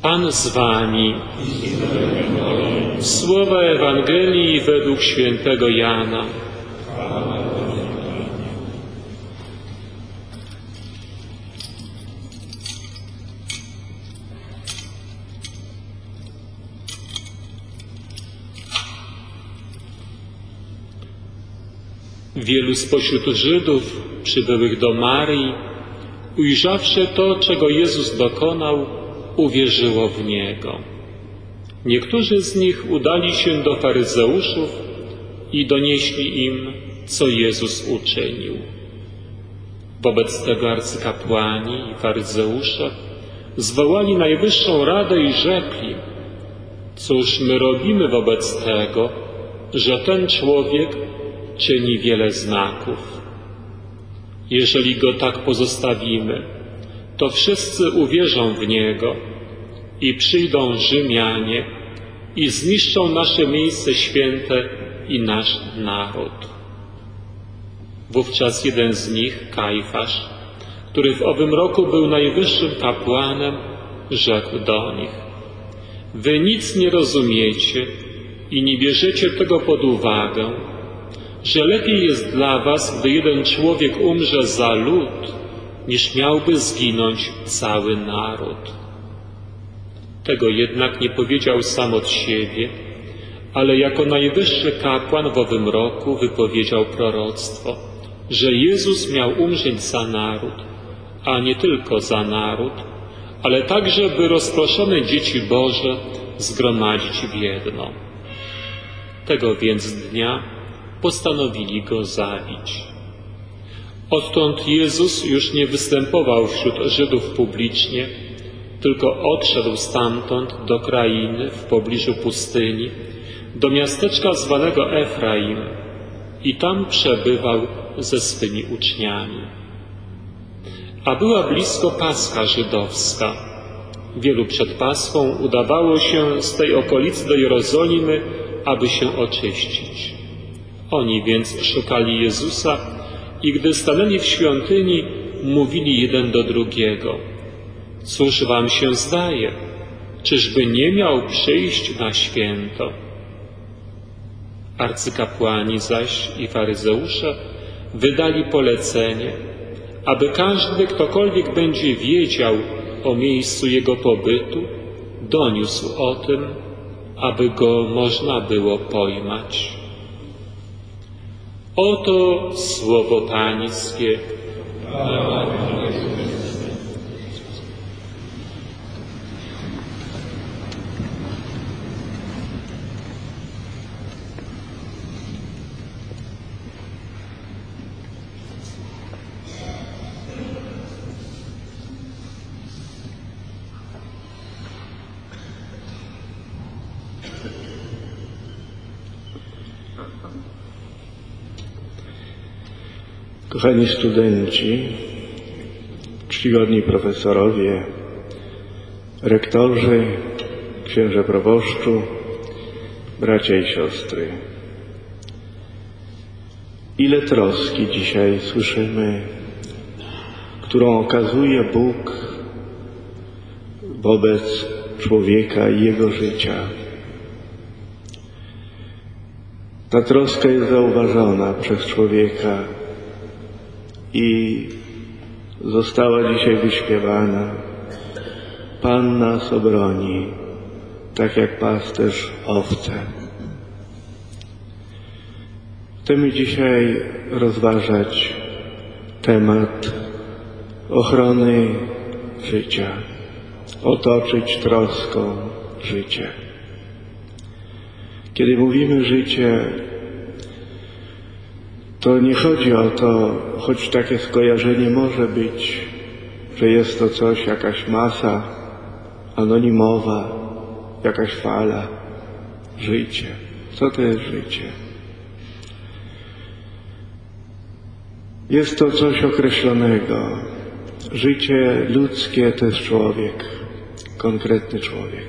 Pan z wami. Słowa Ewangelii według świętego Jana. Wielu spośród Żydów przybyłych do Marii, ujrzawszy to, czego Jezus dokonał, uwierzyło w Niego. Niektórzy z nich udali się do faryzeuszów i donieśli im, co Jezus uczynił. Wobec tego arcykapłani i faryzeusze zwołali najwyższą radę i rzekli: cóż my robimy wobec tego, że ten człowiek czyni wiele znaków? Jeżeli go tak pozostawimy, to wszyscy uwierzą w niego i przyjdą Rzymianie i zniszczą nasze miejsce święte i nasz naród. Wówczas jeden z nich, Kajfasz, który w owym roku był najwyższym kapłanem, rzekł do nich: wy nic nie rozumiecie i nie bierzecie tego pod uwagę, że lepiej jest dla was, gdy jeden człowiek umrze za lud, niż miałby zginąć cały naród. Tego jednak nie powiedział sam od siebie, ale jako najwyższy kapłan w owym roku wypowiedział proroctwo, że Jezus miał umrzeć za naród, a nie tylko za naród, ale także, by rozproszone dzieci Boże zgromadzić w jedno. Tego więc dnia postanowili go zabić. Odtąd Jezus już nie występował wśród Żydów publicznie, tylko odszedł stamtąd do krainy w pobliżu pustyni, do miasteczka zwanego Efraim i tam przebywał ze swymi uczniami. A była blisko Pascha żydowska. Wielu przed Paschą udawało się z tej okolicy do Jerozolimy, aby się oczyścić. Oni więc szukali Jezusa i gdy stanęli w świątyni, mówili jeden do drugiego: cóż wam się zdaje? Czyżby nie miał przyjść na święto? Arcykapłani zaś i faryzeusze wydali polecenie, aby każdy, ktokolwiek będzie wiedział o miejscu jego pobytu, doniósł o tym, aby go można było pojmać. Oto słowo Pańskie. Kochani studenci, czcigodni profesorowie, rektorzy, księże proboszczu, bracia i siostry. Ile troski dzisiaj słyszymy, którą okazuje Bóg wobec człowieka i jego życia. Ta troska jest zauważona przez człowieka i została dzisiaj wyśpiewana. Pan nas obroni, tak jak pasterz owce. Chcemy dzisiaj rozważać temat ochrony życia, otoczyć troską życie. Kiedy mówimy życie, to nie chodzi o to, choć takie skojarzenie może być, że jest to coś, jakaś masa anonimowa, jakaś fala. Życie. Co to jest życie? Jest to coś określonego. Życie ludzkie to jest człowiek, konkretny człowiek,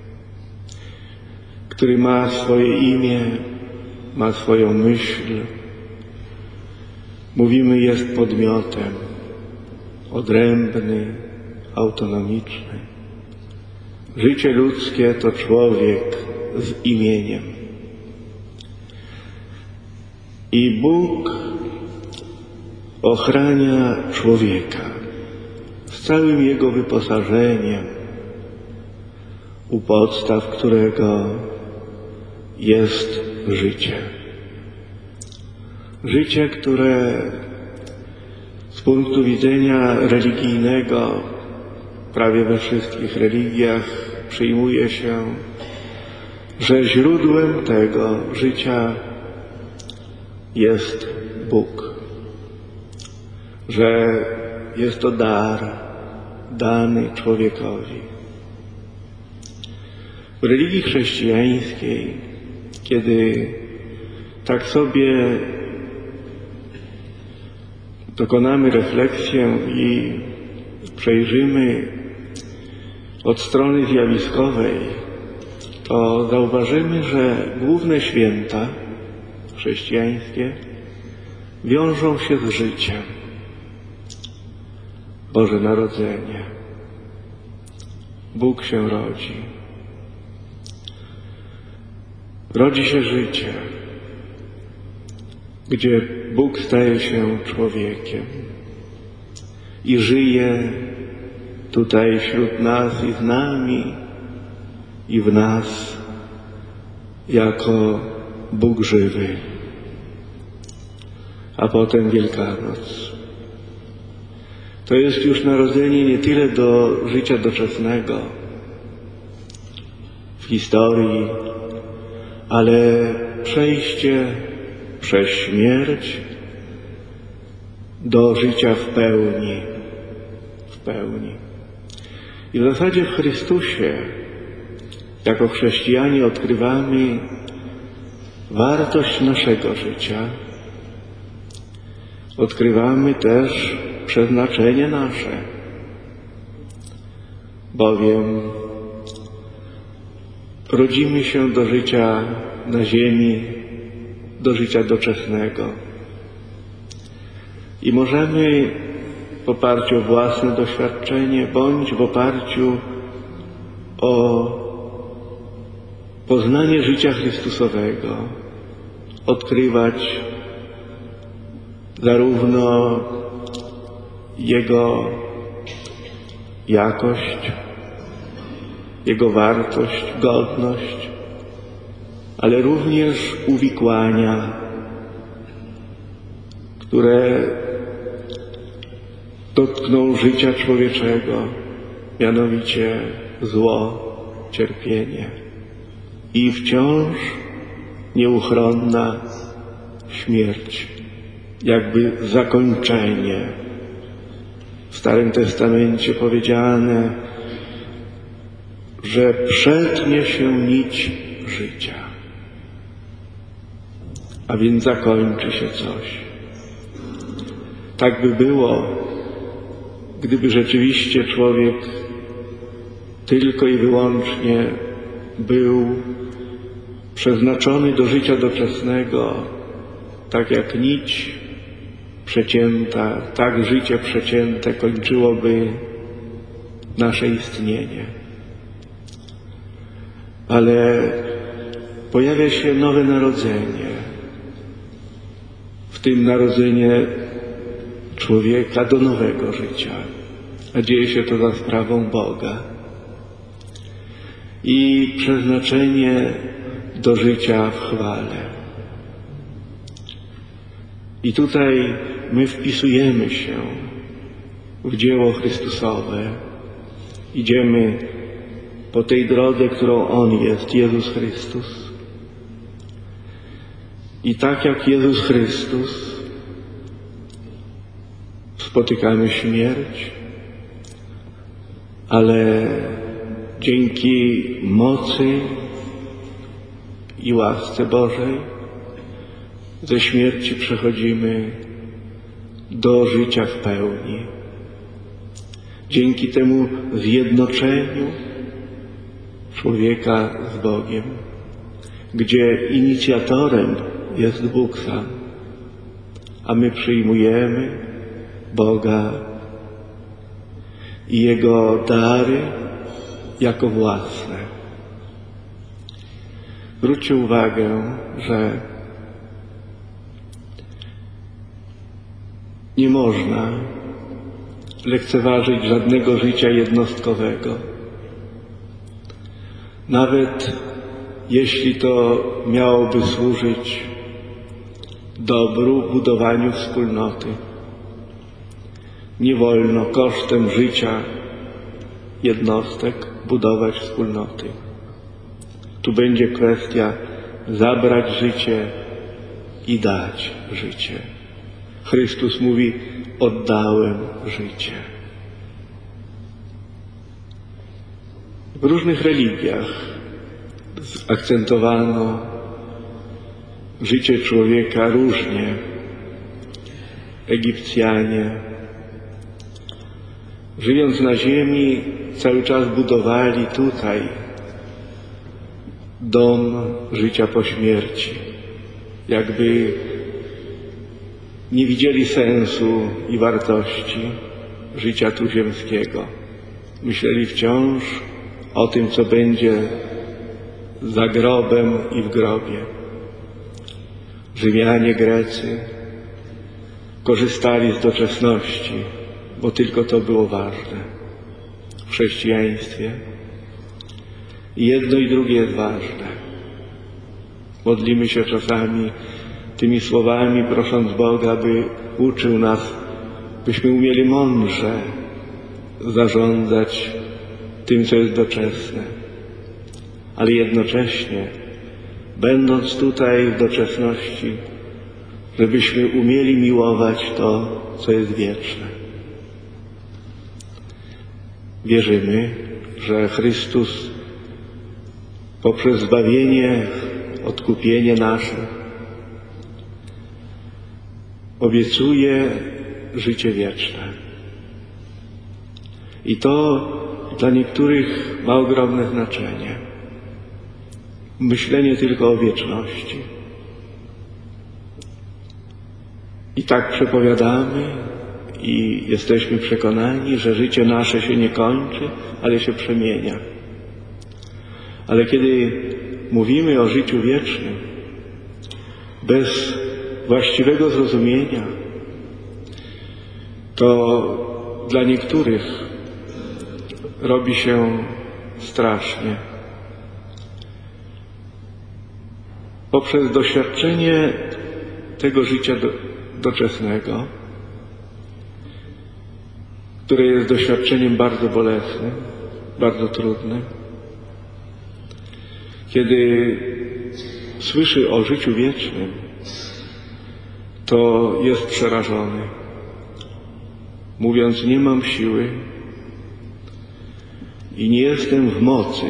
który ma swoje imię, ma swoją myśl. Mówimy, jest podmiotem, odrębny, autonomiczny. Życie ludzkie to człowiek z imieniem. I Bóg ochrania człowieka z całym jego wyposażeniem, u podstaw którego jest życie. Życie, które z punktu widzenia religijnego prawie we wszystkich religiach przyjmuje się, że źródłem tego życia jest Bóg, że jest to dar dany człowiekowi. W religii chrześcijańskiej, kiedy tak sobie dokonamy refleksję i przejrzymy od strony zjawiskowej, to zauważymy, że główne święta chrześcijańskie wiążą się z życiem. Boże Narodzenie. Bóg się rodzi. Rodzi się życie, gdzie Bóg staje się człowiekiem i żyje tutaj wśród nas i z nami i w nas jako Bóg żywy. A potem Wielkanoc. To jest już narodzenie nie tyle do życia doczesnego w historii, ale przejście przez śmierć do życia w pełni. W pełni. I w zasadzie w Chrystusie, jako chrześcijanie, odkrywamy wartość naszego życia. Odkrywamy też przeznaczenie nasze, bowiem rodzimy się do życia na ziemi, do życia doczesnego i możemy w oparciu o własne doświadczenie bądź w oparciu o poznanie życia Chrystusowego odkrywać zarówno Jego jakość, Jego wartość, godność, ale również uwikłania, które dotkną życia człowieczego, mianowicie zło, cierpienie i wciąż nieuchronna śmierć, jakby zakończenie. W Starym Testamencie powiedziane, że przetnie się nić życia, a więc zakończy się coś. Tak by było, gdyby rzeczywiście człowiek tylko i wyłącznie był przeznaczony do życia doczesnego, tak jak nić przecięta, tak życie przecięte kończyłoby nasze istnienie. Ale pojawia się nowe narodzenie. W tym narodzenie człowieka do nowego życia. A dzieje się to za sprawą Boga. I przeznaczenie do życia w chwale. I tutaj my wpisujemy się w dzieło Chrystusowe. Idziemy po tej drodze, którą On jest, Jezus Chrystus. I tak jak Jezus Chrystus spotykamy śmierć, ale dzięki mocy i łasce Bożej ze śmierci przechodzimy do życia w pełni. Dzięki temu zjednoczeniu człowieka z Bogiem, gdzie inicjatorem jest Bóg sam, a my przyjmujemy Boga i Jego dary jako własne. Zwróćcie uwagę, że nie można lekceważyć żadnego życia jednostkowego. Nawet jeśli to miałoby służyć dobru, budowaniu wspólnoty. Nie wolno kosztem życia jednostek budować wspólnoty. Tu będzie kwestia zabrać życie i dać życie. Chrystus mówi: oddałem życie. W różnych religiach akcentowano życie człowieka różnie. Egipcjanie, żyjąc na ziemi, cały czas budowali tutaj dom życia po śmierci. Jakby nie widzieli sensu i wartości życia tu ziemskiego. Myśleli wciąż o tym, co będzie za grobem i w grobie. Rzymianie, Grecy korzystali z doczesności, bo tylko to było ważne w chrześcijaństwie. I jedno i drugie jest ważne. Modlimy się czasami tymi słowami, prosząc Boga, by uczył nas, byśmy umieli mądrze zarządzać tym, co jest doczesne. Ale jednocześnie, będąc tutaj w doczesności, żebyśmy umieli miłować to, co jest wieczne. Wierzymy, że Chrystus poprzez zbawienie, odkupienie nasze obiecuje życie wieczne. I to dla niektórych ma ogromne znaczenie. Myślenie tylko o wieczności. I tak przepowiadamy i jesteśmy przekonani, że życie nasze się nie kończy, ale się przemienia. Ale kiedy mówimy o życiu wiecznym, bez właściwego zrozumienia, to dla niektórych robi się strasznie. Poprzez doświadczenie tego życia doczesnego, które jest doświadczeniem bardzo bolesnym, bardzo trudnym, kiedy słyszy o życiu wiecznym, to jest przerażony, mówiąc: nie mam siły i nie jestem w mocy,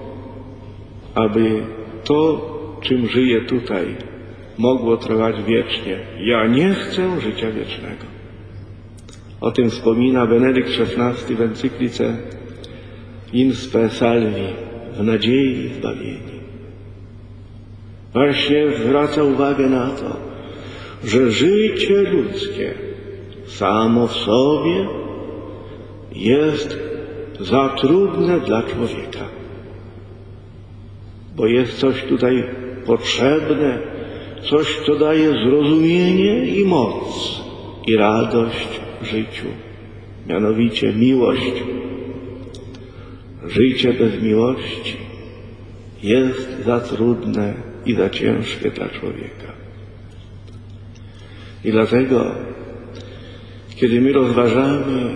aby to, czym żyję tutaj, mogło trwać wiecznie. Ja nie chcę życia wiecznego. O tym wspomina Benedykt XVI w encyklice In Spe Salvi, w nadziei i zbawieni. Właśnie zwraca uwagę na to, że życie ludzkie samo w sobie jest za trudne dla człowieka, bo jest coś tutaj potrzebne, coś, co daje zrozumienie i moc i radość w życiu, mianowicie miłość. Życie bez miłości jest za trudne i za ciężkie dla człowieka. I dlatego, kiedy my rozważamy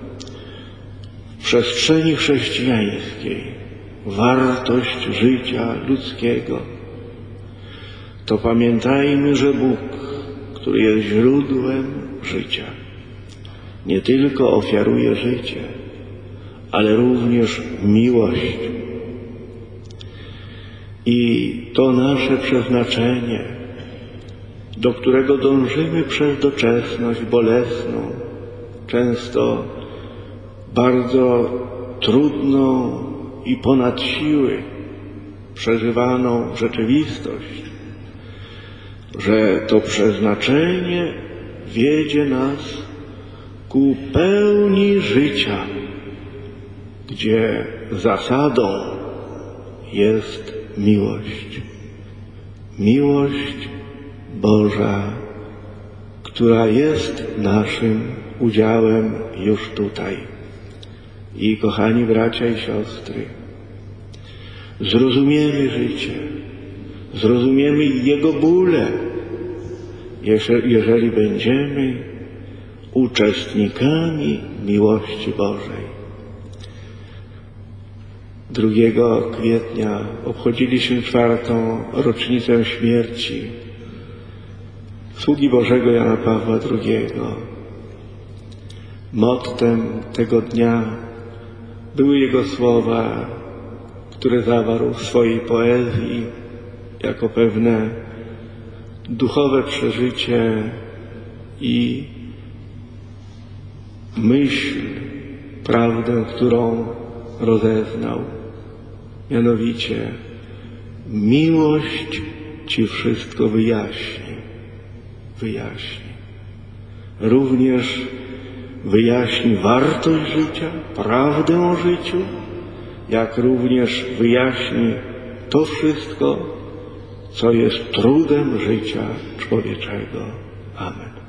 w przestrzeni chrześcijańskiej wartość życia ludzkiego, to pamiętajmy, że Bóg, który jest źródłem życia, nie tylko ofiaruje życie, ale również miłość. I to nasze przeznaczenie, do którego dążymy przez doczesność bolesną, często bardzo trudną i ponad siły przeżywaną rzeczywistość, że to przeznaczenie wiedzie nas ku pełni życia, gdzie zasadą jest miłość. Miłość Boża, która jest naszym udziałem już tutaj. I kochani bracia i siostry, zrozumiemy życie, zrozumiemy Jego bóle, jeżeli będziemy uczestnikami miłości Bożej. 2 kwietnia obchodziliśmy 4. rocznicę śmierci sługi Bożego Jana Pawła II. Mottem tego dnia były jego słowa, które zawarł w swojej poezji jako pewne duchowe przeżycie i myśl, prawdę, którą rozeznał. Mianowicie, miłość Ci wszystko wyjaśni. Również wyjaśni wartość życia, prawdę o życiu, jak również wyjaśni to wszystko, co jest trudem życia człowieczego. Amen.